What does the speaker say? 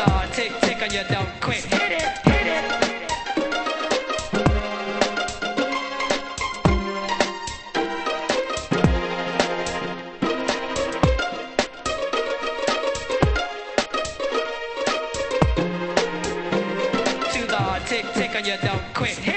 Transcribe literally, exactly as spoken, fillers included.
the tick tick and you don't quit. Hit it, hit it. To the tick tick and you don't quit.